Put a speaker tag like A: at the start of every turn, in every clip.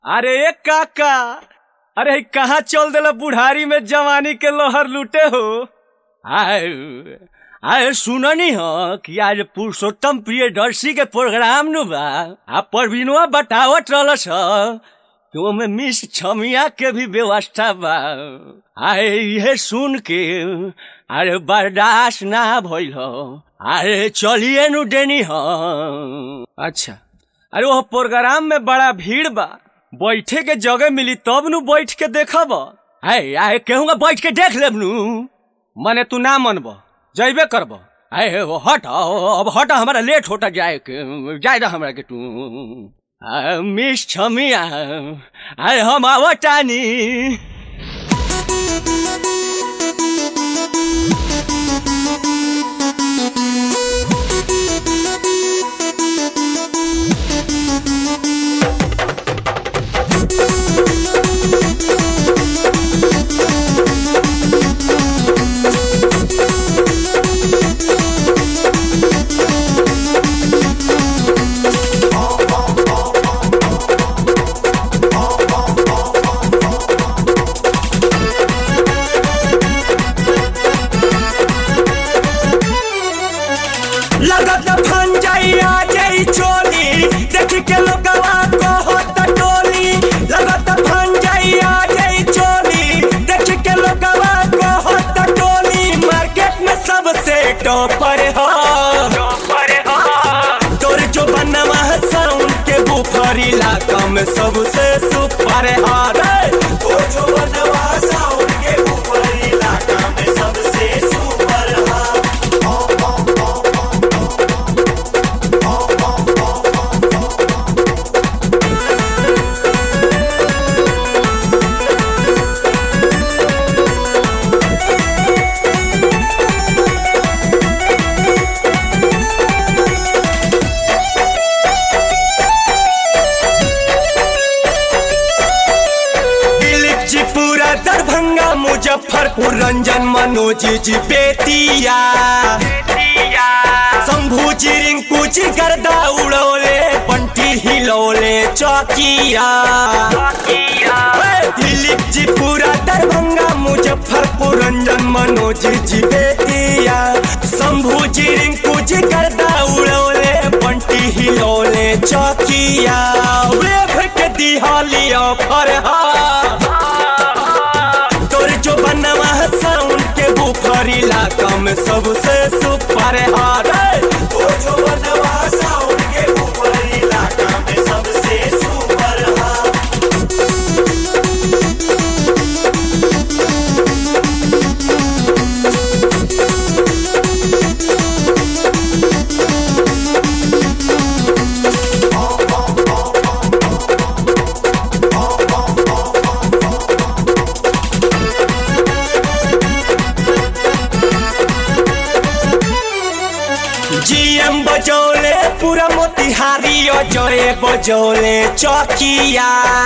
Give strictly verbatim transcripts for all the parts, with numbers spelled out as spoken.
A: अरे एक काका, अरे कहाँ चल देला बुढ़ारी में जवानी के लोहर लूटे हो। आए आए सुननी हो कि आज पुरुषोत्तम प्रियदर्शी के प्रोग्राम नु बा। आ परवीनवा बतावत रहलस कि ओमे मिस छमिया के भी व्यवस्था बा। आए ये सुन के अरे बर्दाश्त ना भइल हो। अरे चलिए नु देनी हो। अच्छा, अरे वो प्रोग्राम में बड़ा भीड़ बा, बैठे के जगह मिली तब नु बैठ के देखब। आए आए कहूँगा बैठ के देख लेब नु। मने तू ना मनब, जैबे करब। आए वो हट अब हट, हमारा लेट होता जाए के जाए दा हमरा के तू। आ, मिस छमिया आए हम आवतानी।
B: लगत फन जाइया जई चोली देख के लोगवा कहत टोली। लगत फन जाइया जई चोली देख के लोगवा कहत टोली। मार्केट में सबसे टॉपर हो टॉपर हो। तोर जो बनवा साउंड के बुफर इलाका में सबसे सुपर हो। तोर जो बनवा साउंड के बुफर इलाका में सबसे सुपर हो। दरभंगा मुजफ्फरपुर रंजन मनोज जी बेतिया। शंभू जी रिंकू जी गर्दा उड़ोले बंटी हिलौले चौकिया। दिलीप जी पूरा दरभंगा मुजफ्फरपुर रंजन मनोज जी बेतिया। शंभू जी रिंकू जी गर्दा उड़ोले बंटी हिलौले चौकिया। वेभ के दिहालिया फरहा जो बनवा साउंड के बुफर इलाका में सबसे सुपर हार। तो जो बनवा साउंड के बुफर इलाका में सबसे सुपर हार। जीएम बजौले पूरा मोतिहारी और जय बजौले चौकिया।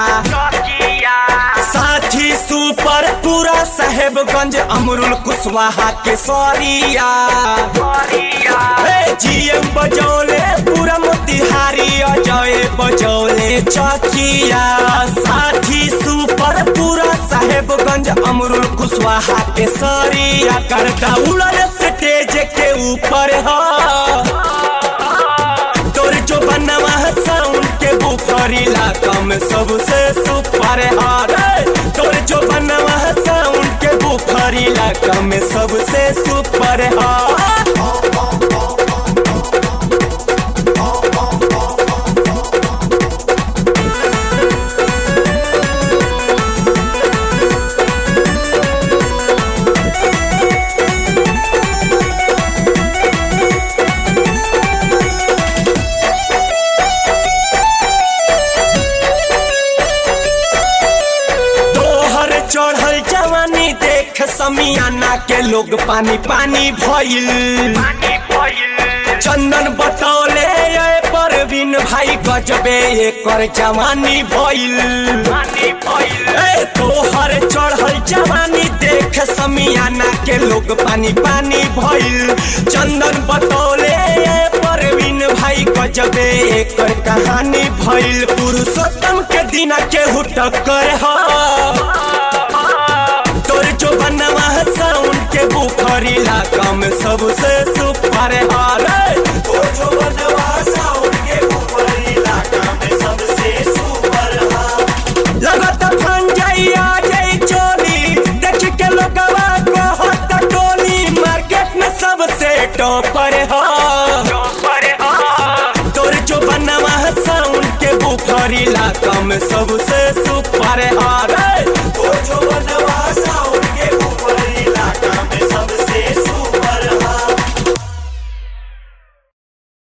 B: साथी सुपर पूरा साहेबगंज अमरुल कुशवाहा के सौरिया। जीएम बजौले पूरा मोतिहारी और जय बजौले चौकिया। साथी सुपर पूरा साहेबगंज अमरुल कुशवाहा के सौरिया। करता उड़ल स्टेज के ऊपर हो। तोर जो बनवा साउंड के बुफर इलाका में सबसे सुपर हार। तोर जो बनवा साउंड के बुफर इलाका में सबसे सुपर हार। चढ़ल जवानी देख समियाना के लोग पानी पानी भइल। चंदन बतौले परवीन भाई गजबे एकर जवानी भइल। तोहर चढ़ल जवानी देख समियाना के लोग पानी पानी भइल। चंदन बतौले परवीन भाई भाई गजबे एकर कहानी भइल पुरुषोत्तम के दिना केहू टक्कर ह तोर जो बनवा साउंड के बुखरी इलाका में सबसे सुपर हारे तोर जो बनवा साउंड के बुखरी इलाका में सबसे सुपर हारे लगत फन जाई आ जाई चोली देख के लोगवा कहत टोली मार्केट में सबसे टॉपर ह टॉपर ह तोर जो बनवा साउंड के बुखरी इलाका में सबसे सुपर हारे